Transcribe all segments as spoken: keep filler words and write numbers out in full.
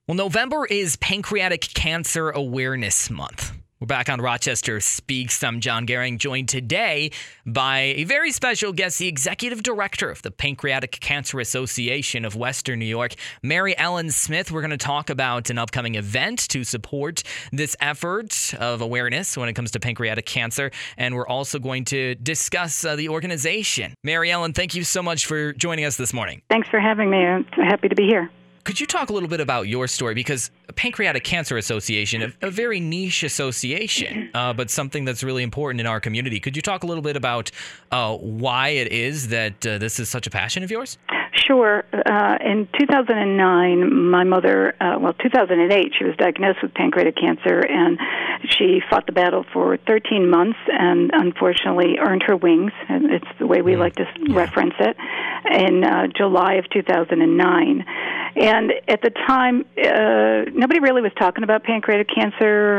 Well, November is Pancreatic Cancer Awareness Month. We're back on Rochester Speaks. I'm John Gehring, joined today by a very special guest, the Executive Director of the Pancreatic Cancer Association of Western New York, Mary Ellen Smith. We're going to talk about an upcoming event to support this effort of awareness when it comes to pancreatic cancer, and we're also going to discuss uh, the organization. Mary Ellen, thank you so much for joining us this morning. Thanks for having me. I'm happy to be here. Could you talk a little bit about your story? Because Pancreatic Cancer Association, a, a very niche association, uh, but something that's really important in our community. Could you talk a little bit about uh, why it is that uh, this is such a passion of yours? Sure. Uh, in two thousand nine, my mother, uh, well, two thousand eight, she was diagnosed with pancreatic cancer, and she fought the battle for thirteen months and unfortunately earned her wings. And it's the way we mm. like to yeah. reference it, in uh, July of two thousand nine. And at the time, uh, nobody really was talking about pancreatic cancer.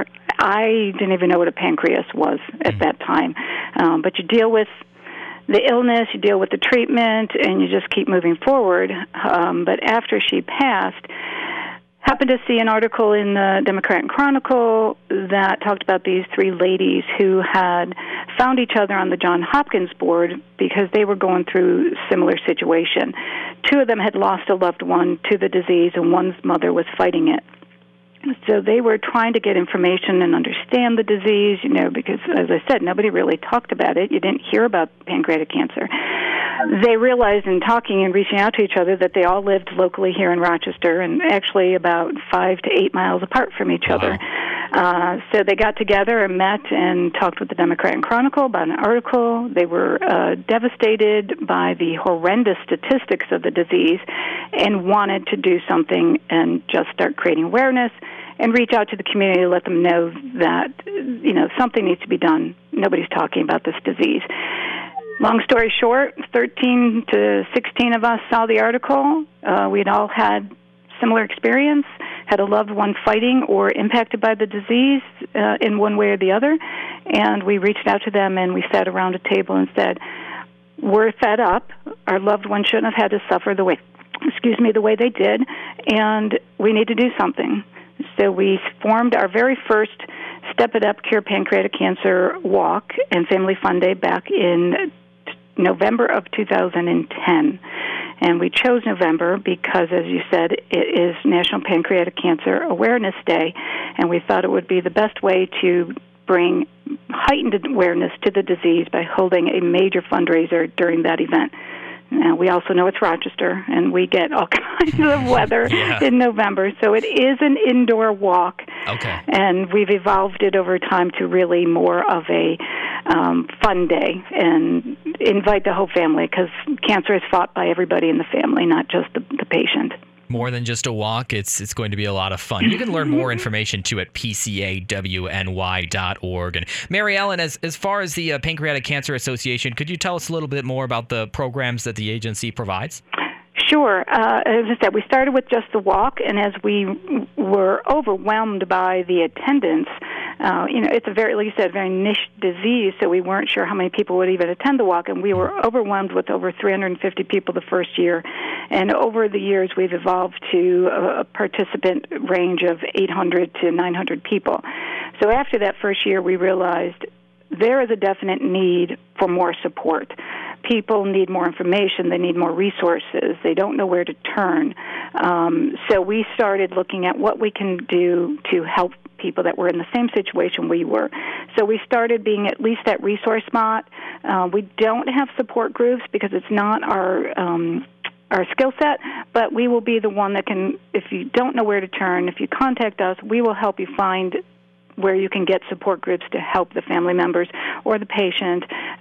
I didn't even know what a pancreas was at mm. that time. Um, but you deal with the illness, you deal with the treatment, and you just keep moving forward. Um, but after she passed, happened to see an article in the Democrat Chronicle that talked about these three ladies who had found each other on the Johns Hopkins board because they were going through a similar situation. Two of them had lost a loved one to the disease, and one's mother was fighting it. So they were trying to get information and understand the disease, you know, because, as I said, nobody really talked about it. You didn't hear about pancreatic cancer. They realized in talking and reaching out to each other that they all lived locally here in Rochester and actually about five to eight miles apart from each wow. other. Uh, so they got together and met and talked with the Democrat and Chronicle about an article. They were uh, devastated by the horrendous statistics of the disease and wanted to do something and just start creating awareness and reach out to the community to let them know that, you know, something needs to be done. Nobody's talking about this disease. Long story short, thirteen to sixteen of us saw the article. Uh, we'd all had similar experience, had a loved one fighting or impacted by the disease uh, in one way or the other, and we reached out to them and we sat around a table and said, we're fed up. Our loved one shouldn't have had to suffer the way, excuse me, the way they did, and we need to do something. So we formed our very first Step It Up Cure Pancreatic Cancer Walk and Family Fun Day back in November of two thousand ten. And we chose November because, as you said, it is National Pancreatic Cancer Awareness Day, and we thought it would be the best way to bring heightened awareness to the disease by holding a major fundraiser during that event. Now, we also know it's Rochester, and we get all kinds of weather yeah. in November, so it is an indoor walk. Okay. And we've evolved it over time to really more of a um, fun day and invite the whole family, because cancer is fought by everybody in the family, not just the, the patient. More than just a walk, it's it's going to be a lot of fun. You can learn more information, too, at P C A W N Y dot org. And Mary Ellen, as, as far as the uh, Pancreatic Cancer Association, could you tell us a little bit more about the programs that the agency provides? Sure. Uh, as I said, we started with just the walk, and as we were overwhelmed by the attendance, uh, you know, it's a very, like you said, very niche disease, so we weren't sure how many people would even attend the walk, and we were overwhelmed with over three hundred fifty people the first year. And over the years, we've evolved to a participant range of eight hundred to nine hundred people. So after that first year, we realized there is a definite need for more support. People need more information. They need more resources. They don't know where to turn. Um, so we started looking at what we can do to help people that were in the same situation we were. So we started being at least that resource spot. Uh, we don't have support groups because it's not our um, our skill set, but we will be the one that can, if you don't know where to turn, if you contact us, we will help you find where you can get support groups to help the family members or the patient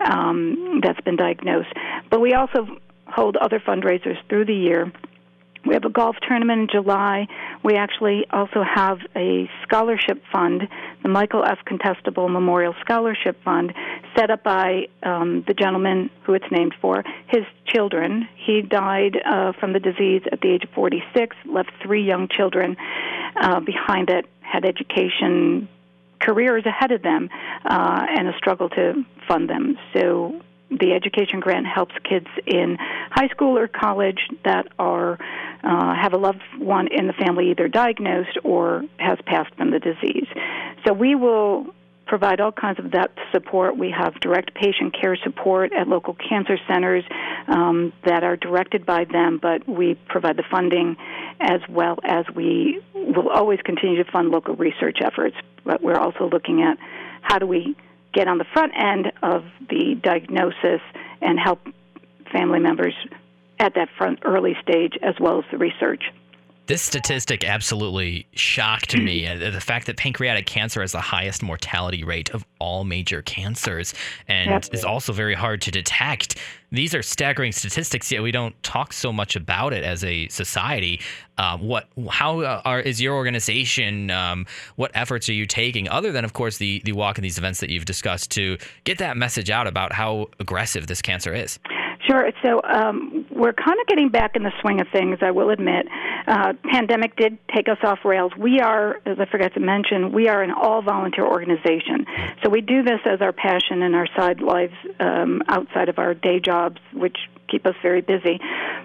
um, that's been diagnosed. But we also hold other fundraisers through the year. We have a golf tournament in July. We actually also have a scholarship fund, the Michael F. Contestable Memorial Scholarship Fund, set up by um, the gentleman who it's named for, his children. He died uh, from the disease at the age of forty-six, left three young children uh, behind that had education, careers ahead of them, uh, and a struggle to fund them. So the education grant helps kids in high school or college that are uh, have a loved one in the family either diagnosed or has passed from the disease. So we will provide all kinds of that support. We have direct patient care support at local cancer centers um, that are directed by them, but we provide the funding as well as we will always continue to fund local research efforts. But we're also looking at how do we get on the front end of the diagnosis and help family members at that front early stage as well as the research. This statistic absolutely shocked me. The fact that pancreatic cancer has the highest mortality rate of all major cancers and Yep. is also very hard to detect. These are staggering statistics, yet we don't talk so much about it as a society. Uh, what, how uh, are, is your organization, um, what efforts are you taking, other than, of course, the, the walk and these events that you've discussed, to get that message out about how aggressive this cancer is? Sure. So um, we're kind of getting back in the swing of things, I will admit. Uh, pandemic did take us off rails. We are, as I forgot to mention, we are an all-volunteer organization. So we do this as our passion and our side lives um, outside of our day jobs, which keep us very busy.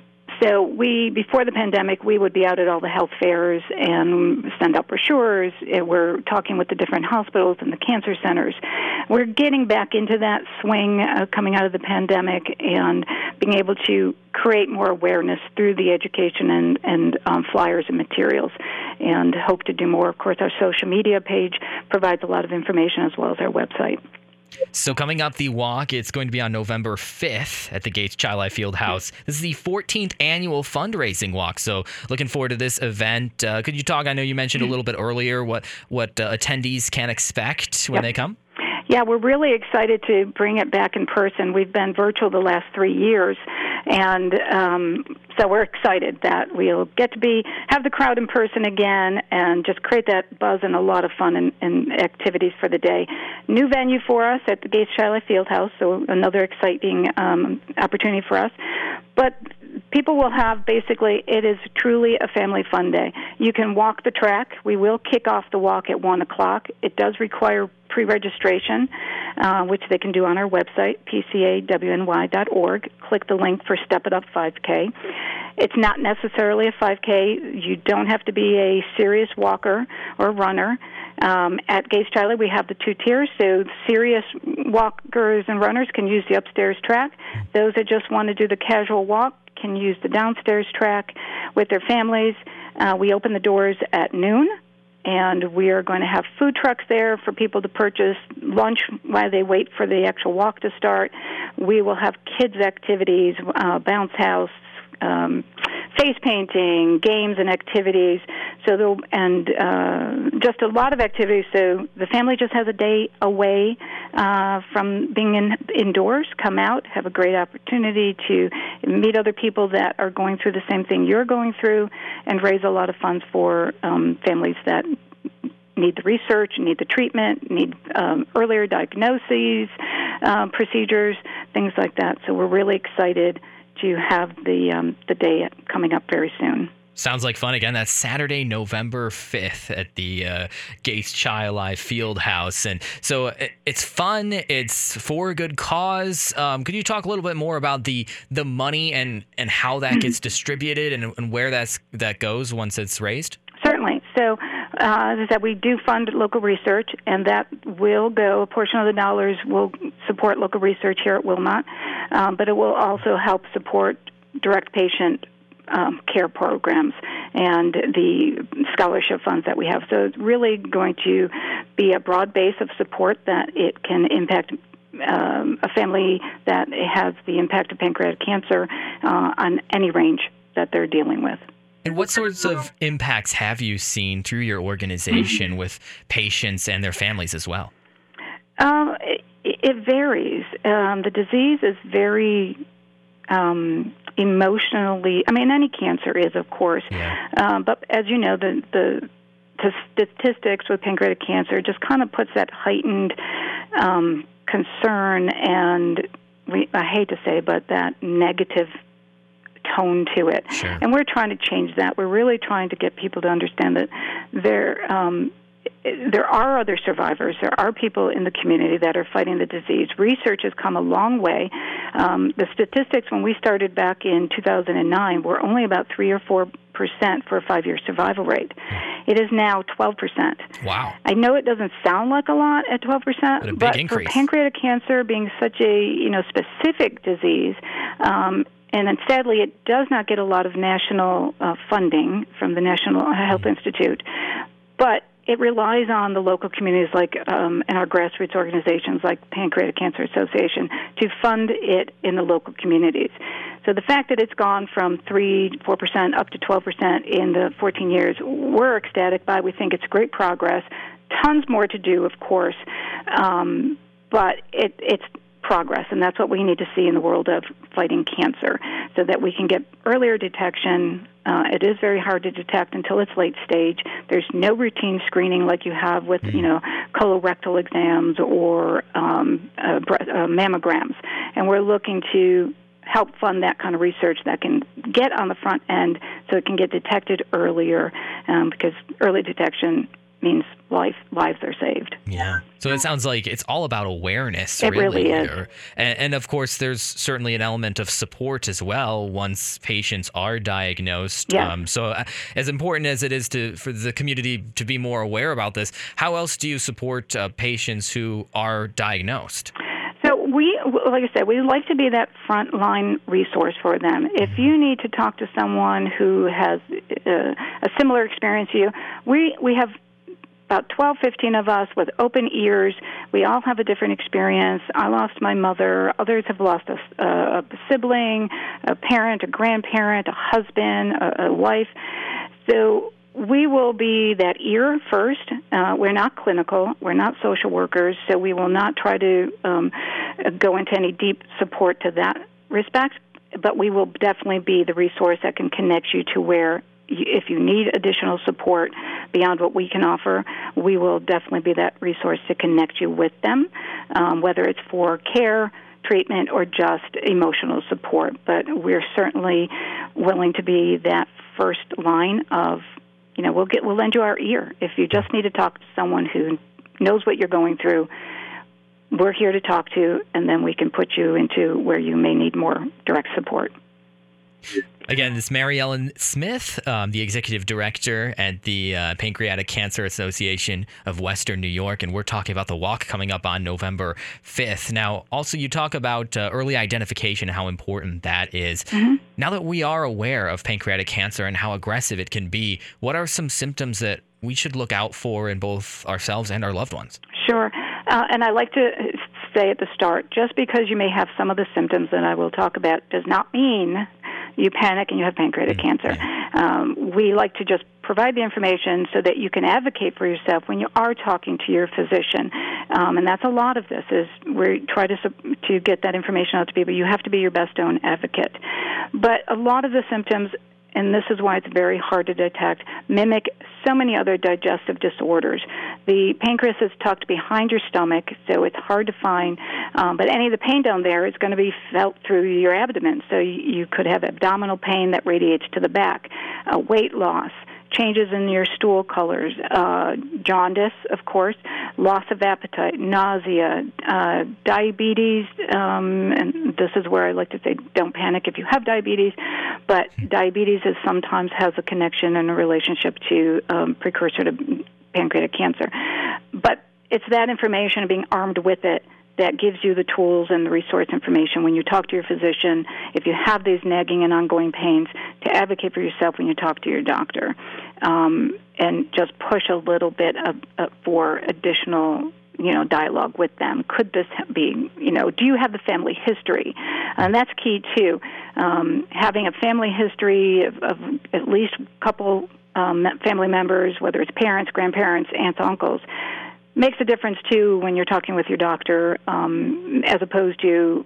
So we, before the pandemic, we would be out at all the health fairs and send out brochures. We're talking with the different hospitals and the cancer centers. We're getting back into that swing uh, coming out of the pandemic and being able to create more awareness through the education and, and um, flyers and materials, and hope to do more. Of course, our social media page provides a lot of information as well as our website. So coming up, the walk, it's going to be on November fifth at the Gates Child Field House. This is the fourteenth annual fundraising walk, so looking forward to this event. Uh, could you talk, I know you mentioned a little bit earlier, what, what uh, attendees can expect when Yep. they come? Yeah, we're really excited to bring it back in person. We've been virtual the last three years, and um, so we're excited that we'll get to be have the crowd in person again and just create that buzz and a lot of fun and, and activities for the day. New venue for us at the Gates Child Field House, so another exciting um, opportunity for us. But people will have, basically, it is truly a family fun day. You can walk the track. We will kick off the walk at one o'clock. It does require pre-registration, uh, which they can do on our website, p c a w n y dot org. Click the link for Step It Up five K. It's not necessarily a five K. You don't have to be a serious walker or runner. Um, at Gates Child, we have the two tiers, so serious walkers and runners can use the upstairs track. Those that just want to do the casual walk can use the downstairs track with their families. Uh, we open the doors at noon, and we are going to have food trucks there for people to purchase lunch while they wait for the actual walk to start. We will have kids' activities, uh, bounce house, um, face painting, games and activities, so there, and uh, just a lot of activities. So the family just has a day away uh, from being in, indoors, come out, have a great opportunity to meet other people that are going through the same thing you're going through, and raise a lot of funds for um, families that need the research, need the treatment, need um, earlier diagnoses, um, procedures, things like that. So we're really excited to have the um, the day coming up very soon. Sounds like fun. Again, that's Saturday, November fifth at the uh, Gates Child Field House. And so it, it's fun. It's for a good cause. Um, could you talk a little bit more about the the money and, and how that gets distributed and, and where that's, that goes once it's raised? Certainly. So, uh, as I said, we do fund local research, and that will go, a portion of the dollars will support local research here at Wilmot, um, but it will also help support direct patient um, care programs and the scholarship funds that we have. So it's really going to be a broad base of support that it can impact um, a family that has the impact of pancreatic cancer uh, on any range that they're dealing with. And what sorts of impacts have you seen through your organization with patients and their families as well? Um, it, it varies. Um, the disease is very um, emotionally, I mean, any cancer is, of course. Yeah. Um, but as you know, the, the, the statistics with pancreatic cancer just kind of puts that heightened um, concern and, we, I hate to say, but that negative tone to it. Sure. And we're trying to change that. We're really trying to get people to understand that there, um, there are other survivors. There are people in the community that are fighting the disease. Research has come a long way. Um, the statistics when we started back in two thousand nine were only about three or four percent for a five-year survival rate. It is now twelve percent. Wow. I know it doesn't sound like a lot at twelve percent, but, a big but increase. For pancreatic cancer being such a you know specific disease, um, and then sadly it does not get a lot of national uh, funding from the National Health mm-hmm. Institute, but it relies on the local communities like um, and our grassroots organizations like Pancreatic Cancer Association to fund it in the local communities. So the fact that it's gone from three, four percent up to twelve percent in the fourteen years, we're ecstatic by. We think it's great progress. Tons more to do, of course, um, but it, it's progress, and that's what we need to see in the world of fighting cancer so that we can get earlier detection. Uh, it is very hard to detect until it's late stage. There's no routine screening like you have with, you know, colorectal exams or um, uh, uh, mammograms, and we're looking to help fund that kind of research that can get on the front end so it can get detected earlier, um, because early detection means life lives are saved. Yeah. So it sounds like it's all about awareness. It really, really is. here. And, and of course, there's certainly an element of support as well once patients are diagnosed. Yes. Um, so uh, as important as it is to for the community to be more aware about this, how else do you support uh, patients who are diagnosed? So we, like I said, we like to be that frontline resource for them. If you need to talk to someone who has uh, a similar experience to you, we we have about twelve, fifteen of us with open ears. We all have a different experience. I lost my mother. Others have lost a, a sibling, a parent, a grandparent, a husband, a, a wife. So we will be that ear first. Uh, we're not clinical. We're not social workers, so we will not try to um, go into any deep support to that respect, but we will definitely be the resource that can connect you to where, you, if you need additional support beyond what we can offer, we will definitely be that resource to connect you with them, um, whether it's for care, treatment, or just emotional support. But we're certainly willing to be that first line of, you know, we'll get we'll lend you our ear. If you just need to talk to someone who knows what you're going through, we're here to talk to, and then we can put you into where you may need more direct support. Again, this is Mary Ellen Smith, um, the executive director at the uh, Pancreatic Cancer Association of Western New York, and we're talking about the walk coming up on November fifth. Now, also, you talk about uh, early identification and how important that is. Mm-hmm. Now that we are aware of pancreatic cancer and how aggressive it can be, what are some symptoms that we should look out for in both ourselves and our loved ones? Sure. Uh, and I like to say at the start, just because you may have some of the symptoms that I will talk about does not mean you panic and you have pancreatic mm-hmm. cancer. Um, we like to just provide the information so that you can advocate for yourself when you are talking to your physician. Um, and that's a lot of this, is we try to to get that information out to people. You have to be your best own advocate. But a lot of the symptoms, and this is why it's very hard to detect, mimic so many other digestive disorders. The pancreas is tucked behind your stomach, so it's hard to find, um, but any of the pain down there is going to be felt through your abdomen. So you, you could have abdominal pain that radiates to the back, uh, weight loss, changes in your stool colors, uh, jaundice, of course, loss of appetite, nausea, uh, diabetes, um, and this is where I like to say don't panic if you have diabetes, but diabetes is sometimes has a connection and a relationship to um, precursor to pancreatic cancer. But it's that information and being armed with it that gives you the tools and the resource information when you talk to your physician, if you have these nagging and ongoing pains, to advocate for yourself when you talk to your doctor, um, and just push a little bit of, of, for additional, you know, dialogue with them. Could this be, you know, do you have the family history? And that's key, too. Um, having a family history of, of at least a couple um, family members, whether it's parents, grandparents, aunts, uncles, makes a difference, too, when you're talking with your doctor, um, as opposed to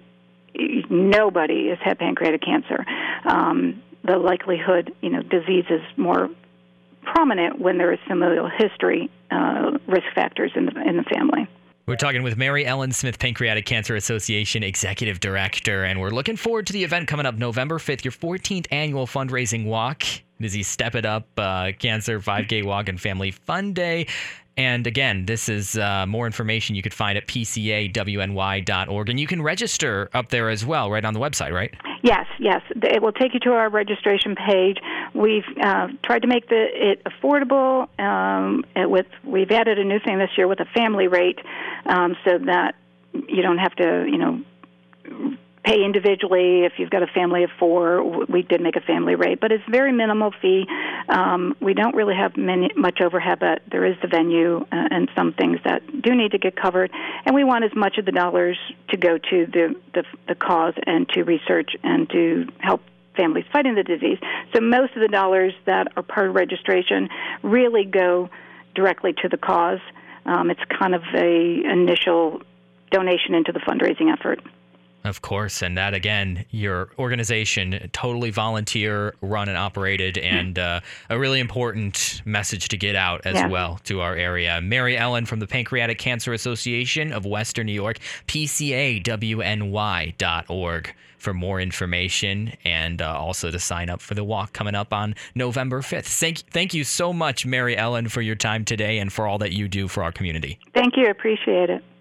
nobody has had pancreatic cancer. Um, the likelihood, you know, disease is more prominent when there is familial history, uh, risk factors in the, in the family. We're talking with Mary Ellen Smith, Pancreatic Cancer Association Executive Director, and we're looking forward to the event coming up November fifth, your fourteenth annual fundraising walk. It is the Step It Up uh, Cancer five K Walk and Family Fun Day. And again, this is uh, more information you could find at P C A W N Y dot org. And you can register up there as well, right on the website, right? Yes, yes. It will take you to our registration page. We've uh, tried to make the, it affordable. Um, with We've added a new thing this year with a family rate um, so that you don't have to, you know, pay individually. If you've got a family of four, we did make a family rate, but it's very minimal fee. Um, we don't really have many, much overhead, but there is the venue uh, and some things that do need to get covered, and we want as much of the dollars to go to the, the, the cause and to research and to help families fighting the disease. So most of the dollars that are part of registration really go directly to the cause. Um, it's kind of a initial donation into the fundraising effort. Of course, and that, again, your organization, totally volunteer, run and operated, and uh, a really important message to get out as yeah. well to our area. Mary Ellen from the Pancreatic Cancer Association of Western New York, P C A W N Y dot org for more information and uh, also to sign up for the walk coming up on November fifth. Thank, thank you so much, Mary Ellen, for your time today and for all that you do for our community. Thank you. I appreciate it.